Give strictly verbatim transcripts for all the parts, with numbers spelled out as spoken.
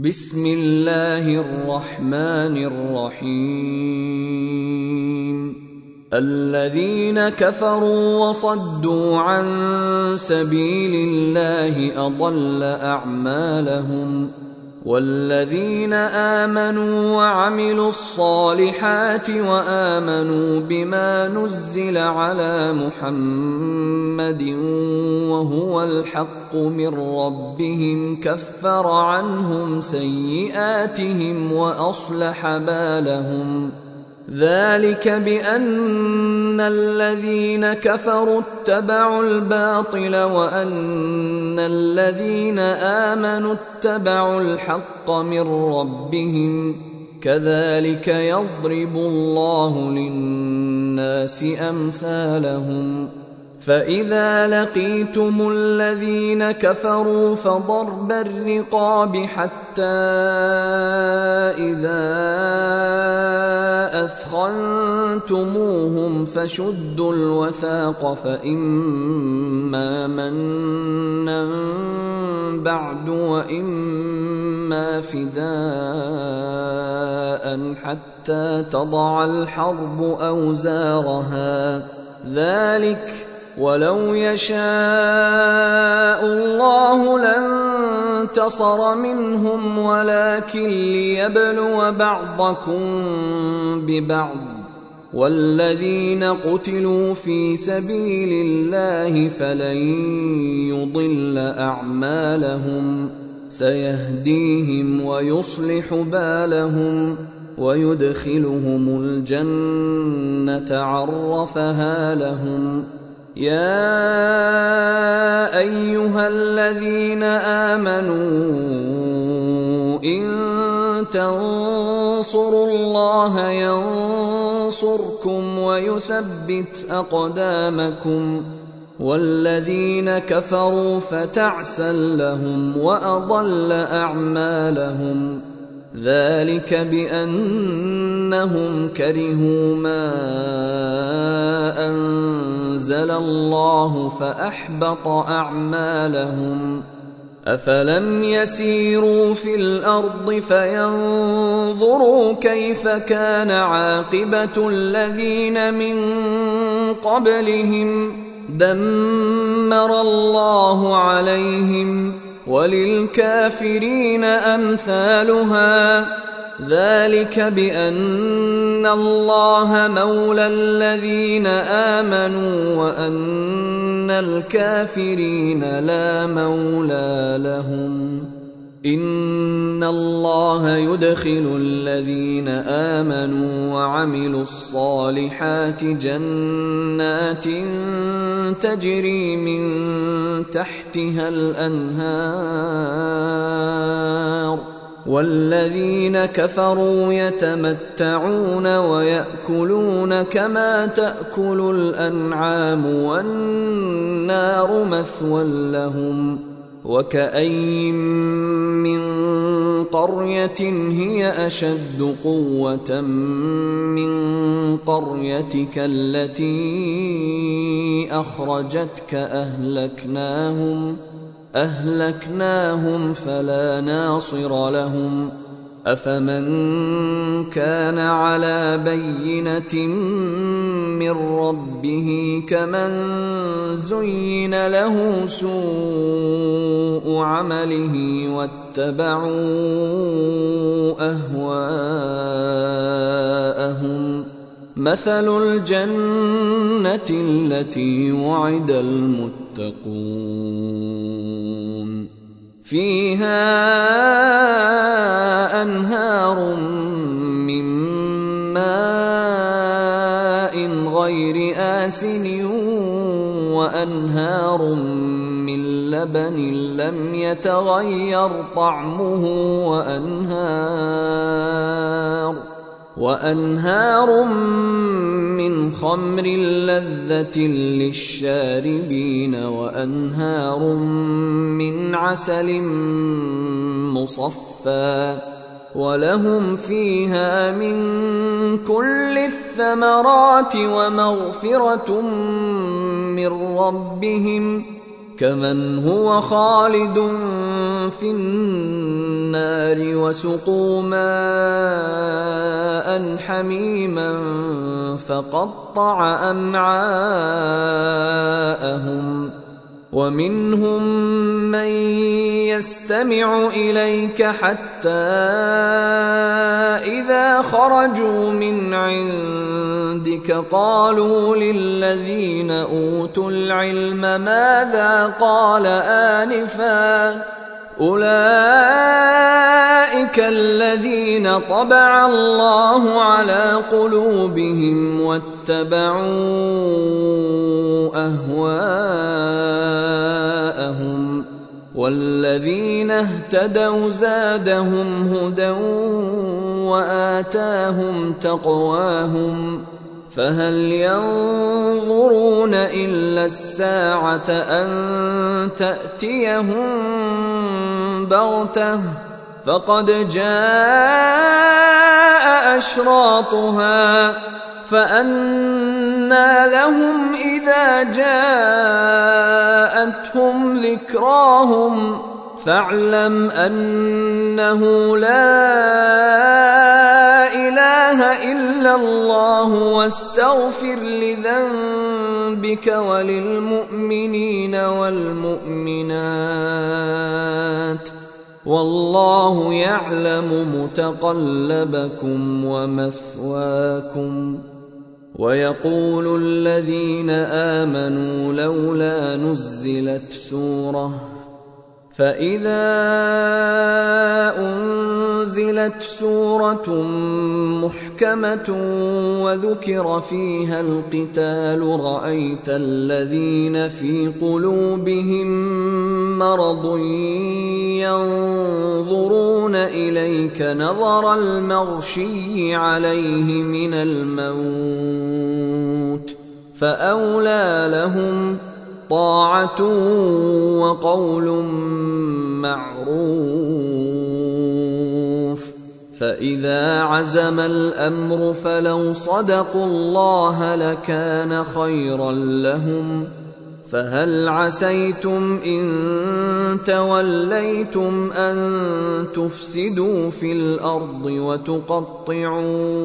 بسم الله الرحمن الرحيم الذين كفروا وصدوا عن سبيل الله أضل أعمالهم والذين آمنوا وعملوا الصالحات وآمنوا بما نزل على محمد وهو الحق من ربهم كفر عنهم سيئاتهم وأصلح بالهم ذلك بأن الذين كفروا اتبعوا الباطل وأن الذين آمنوا اتبعوا الحق من ربهم كذلك يضرب الله للناس أمثالهم فإذا لقيتم الذين كفروا فضرب الرقاب حتى إذا أثخنتموهم فشدوا الوثاق فإما منا بعد وإما فداء حتى تضع الحرب أوزارها ذلك ولو يشاء الله لانتصر منهم ولكن ليبلو بعضكم ببعض والذين قتلوا في سبيل الله فلن يضل أعمالهم سيهديهم ويصلح بالهم ويدخلهم الجنة عرفها لهم يا أيها الذين آمنوا إن تنصروا الله ينصركم ويثبت أقدامكم والذين كفروا فتعسا لهم وأضل أعمالهم ذلك بأنهم كرهوا ما أنزل الله فأحبط أعمالهم أفلم يسيروا في الأرض فينظروا كيف كان عاقبة الذين من قبلهم دمر الله عليهم وللكافرين أمثالها ذلك بأن الله مولى الذين آمنوا وأن الكافرين لا مولى لهم إن الله يدخل الذين آمنوا وعملوا الصالحات جنات تجري من تحتها الأنهار والذين كفروا يتمتعون ويأكلون كما تأكل الأنعام والنار مثوى لهم وكأين من قرية هي أشد قوة من قريتك التي أخرجتك أهلكناهم أهلكناهم فلا ناصر لهم أفمن كان على بينة من ربه كمن زين له سوء عمله واتبعوا أهواءهم مثل الجنة التي وعد المتقون فيها أنهار من ماء غير آسن وأنهار من لبن لم يتغير طعمه وأنهار وأنهار من خمر لذة للشاربين وأنهار من عسل مصفى ولهم فيها من كل الثمرات ومغفرة من ربهم كمن هو خالد في النار النار وسقوا ماء حميما فقطع أمعاءهم ومنهم من يستمع إليك حتى إذا خرجوا من عندك قالوا للذين أوتوا العلم ماذا قال آنفا أولئك الذين طبع الله على قلوبهم واتبعوا أهواءهم والذين اهتدوا زادهم هدى وآتاهم تقواهم فهل ينظرون إلا الساعة أن تأتيهم بغتة فقد جاء أشراطها فأنى لهم إذا جاءتهم ذكراهم فاعلم أنه لا إله إلا الله واستغفر لذنبك وللمؤمنين والمؤمنات والله يعلم متقلبكم ومثواكم. ويقول الذين آمنوا لولا نزلت سورة فإذا أنزلت سورة محكمة وذكر فيها القتال رأيت الذين في قلوبهم مرض ينظرون إليك نظر المغشي عليه من الموت فأولى لهم طاعة وقول معروف. فإذا عزم الأمر فلو صدقوا الله لكان خيرا لهم فهل عسيتم إن توليتم أن تفسدوا في الأرض وتقطعوا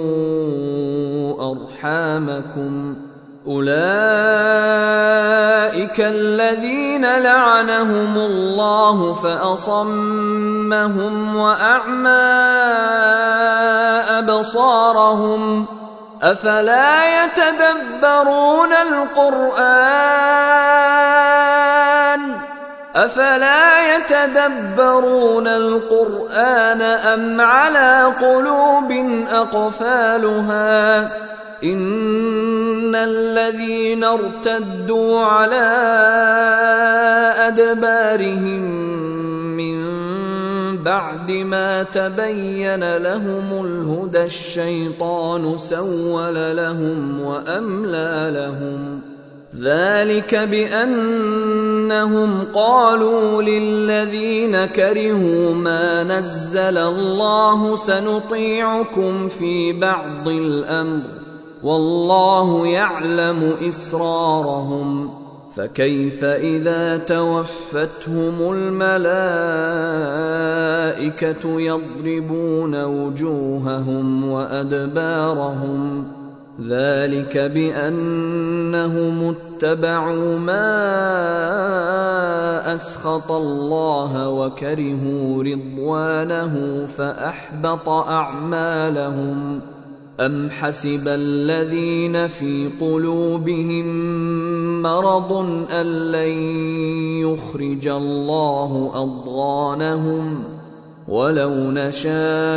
أرحامكم أولئك الذين لعنهم الله فأصمهم وأعمى أبصارهم أفلا يتدبرون القرآن أفلا يتدبرون القرآن أم على قلوب أقفالها إن الذين ارتدوا على أدبارهم من بعد ما تبين لهم الهدى الشيطان سول لهم وأملى لهم ذلك بأنهم قالوا للذين كرهوا ما نزل الله سنطيعكم في بعض الأمر والله يعلم إسرارهم فكيف إذا توفتهم الملائكة يضربون وجوههم وأدبارهم ذلك بأنهم اتبعوا ما أسخط الله وكرهوا رضوانه فأحبط أعمالهم أم حسب الذين في قلوبهم مرض أن لن يخرج الله أضغانهم ولو نشاء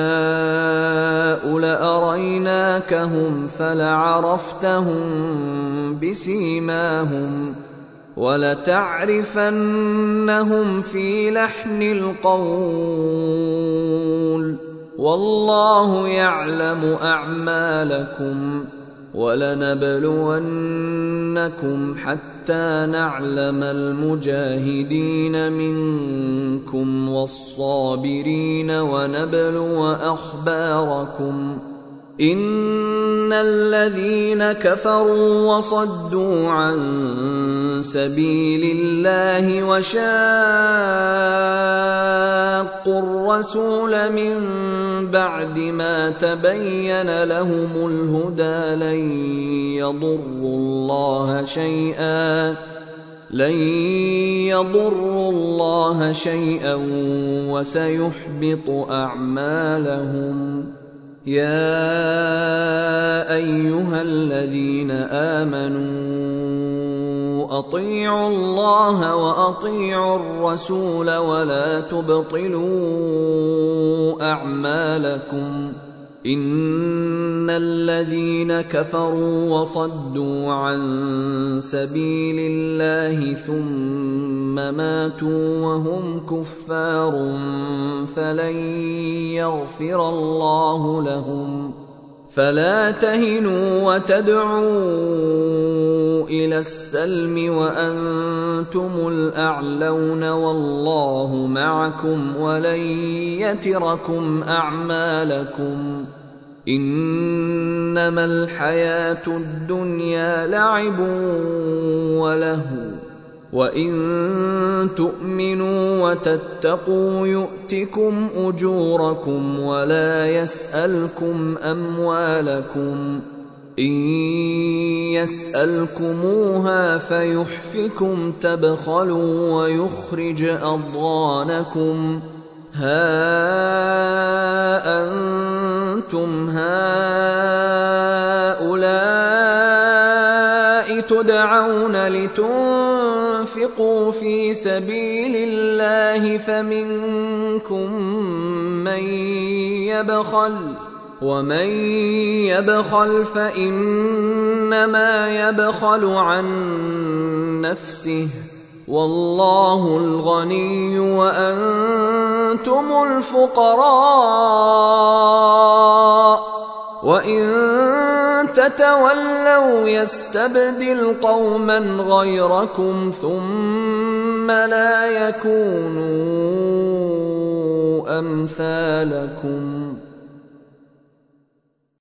لأريناكهم فلعرفتهم بسيماهم ولتعرفنهم في لحن القول والله يعلم أعمالكم ولنبلونكم حتى نعلم المجاهدين منكم والصابرين ونبلو أخباركم إن الذين كفروا وصدوا عن سبيل الله وشاقوا الرسول من بعد ما تبين لهم الهدى لن يضروا الله شيئا لن يضروا الله شيئا وسيحبط أعمالهم. يا أيها الذين آمنوا أطيعوا الله وأطيعوا الرسول ولا تبطلوا أعمالكم. إن الذين كفروا وصدوا عن سبيل الله ثم ماتوا وهم كفار فلن يغفر الله لهم. فلا تهنوا وتدعوا إلى السلم وأنتم الأعلون والله معكم ولن يتركم أعمالكم. إنما الحياة الدنيا لعب ولهو وإن تؤمنوا وتتقوا يؤتكم أجوركم ولا يسألكم أموالكم. إن يسألكموها فيحفكم تبخلوا ويخرج أضغانكم. ها أنتم هؤلاء تدعون لتنفقوا في سبيل الله فمنكم من يبخل ومن يبخل فإنما يبخل عن نفسه والله الغني وأنتم الفقراء وإن تتولوا يستبدل قوما غيركم ثم لا يكونوا أمثالكم.